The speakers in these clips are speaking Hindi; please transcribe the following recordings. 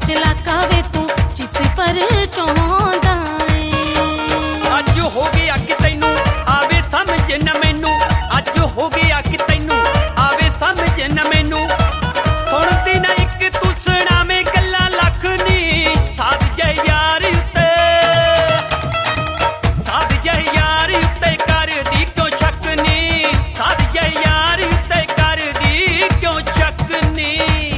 चलाका वे तू चित पर चौंदा अज हो गया कि तैनू आवे समझ न मैनू अज हो गया कि तैनू आवे समझ न मैनू सुनदी ना एक तू सुनावे गल्लां लख नी साध जे यार उत्ते साध जे यार उत्ते कर दी क्यों शक नी साध जे यार उत्ते कर दी क्यों शक नी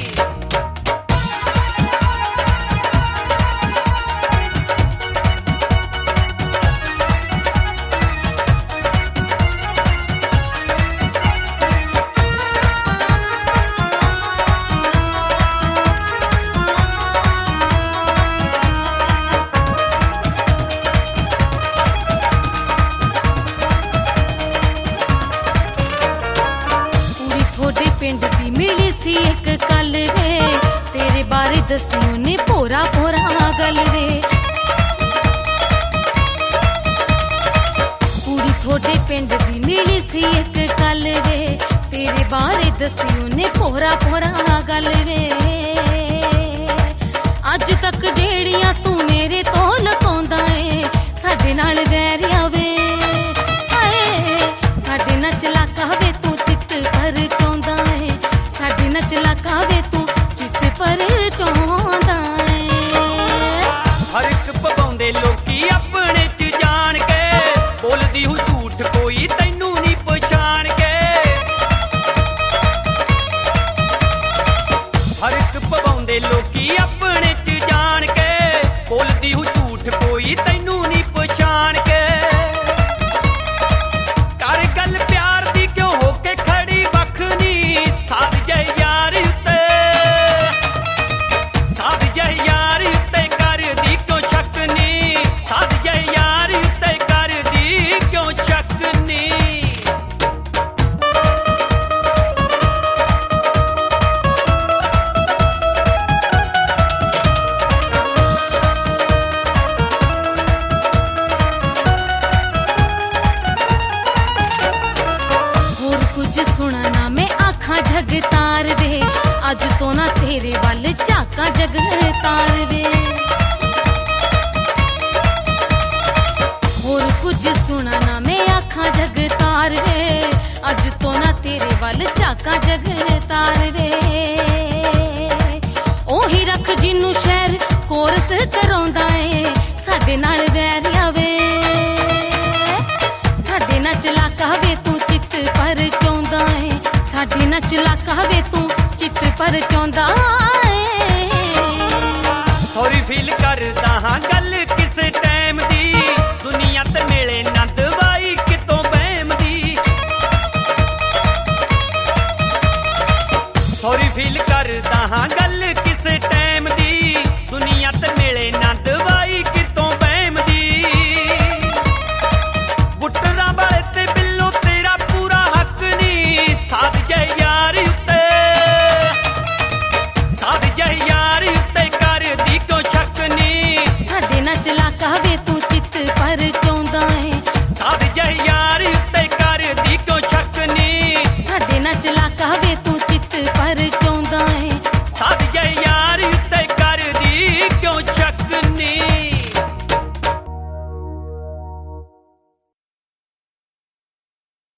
पिंड दी मिली सी एक कल वे तेरे बारे दसी उन्हें पोरा पोरा गल वे पूरी थोड़े पिंड दी मिली सी एक कल वे तेरे बारे दसी उन्हें पोरा पोरा गल वे अज तक जेड़ियां तू मेरे तो लुकाउंदा है साडे नाल वैरिया वे साडे नाल चलाका वे तू चित पर चौंदा चलाका वे तू चित पर चौंदा हर एक पवाउंदे लोकी अपने च जान के बोलदी हूं झूठ कोई तैनू नहीं पछाण के हर एक पवाउंदे लोकी अपने च जान के बोलदी हूं झूठ कोई तैनू नहीं पछाण के कर गल प्यार दी क्यों होके खड़ी बख नी साध जे यार उत्ते साध जे यार उत्ते कर दी क्यों शक नी साध जे यार उत्ते कर दी क्यों शक नी होर कुछ सुना ना मैं आखा जगतार वे अज तो ना तेरे वल झाका जगतार वे होर कुछ सुना ना मैं आखा जगतार वे अज तो ना तेरे वल झाका जगतार वे ओही रख जिन्नू शहर कोर्स कराउंदा है साडे नाल वैरिया वे साडे नाल चलाका वे तू चित पर चौंदा है साडे नाल चलाका वे तू चित पर चौंदा सॉरी फील करदा हां गल किस टाइम दी दुनिया ते मिले ना दवाई कितों बहम दी सॉरी फील करदा हां गल